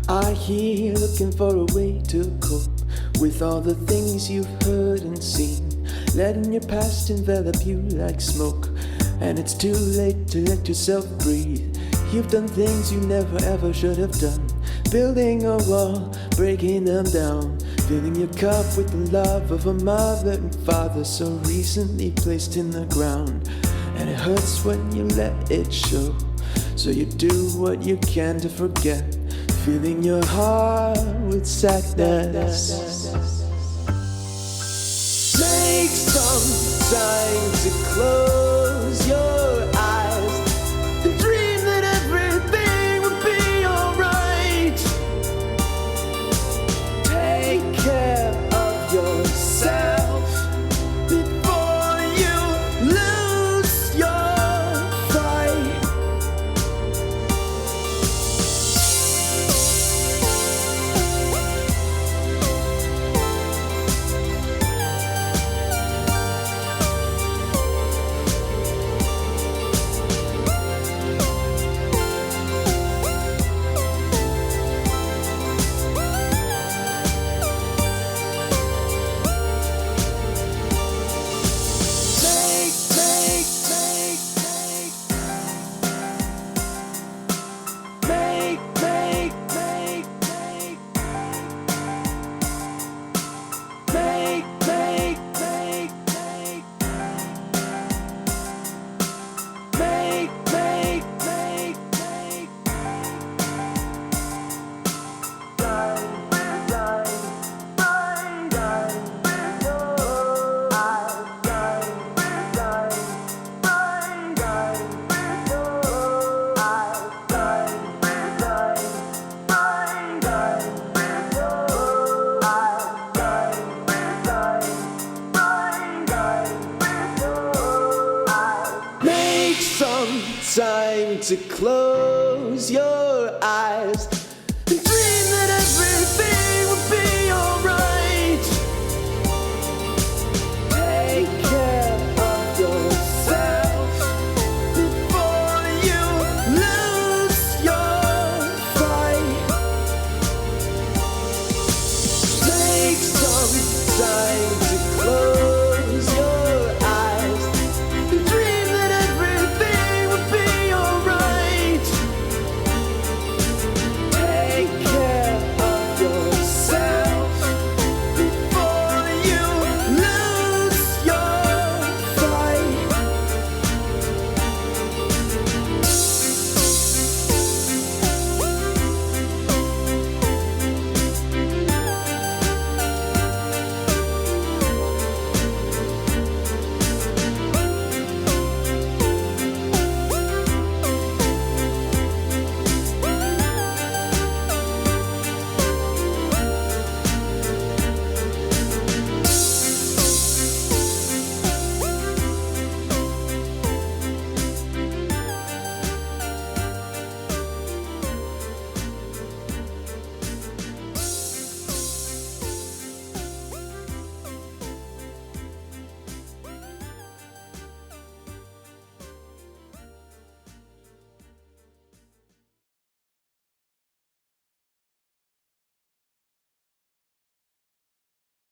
Are here looking for a way to cope with all the things you've heard and seen, letting your past envelop you like smoke, and it's too late to let yourself breathe. You've done things you never ever should have done, building a wall, breaking them down, filling your cup with the love of a mother and father so recently placed in the ground. And it hurts when you let it show, so you do what you can to forget, filling your heart with sadness. Take some time to close your eyes and dream that everything will be alright. Take care of yourself before you lose your fight. Time to close your eyes.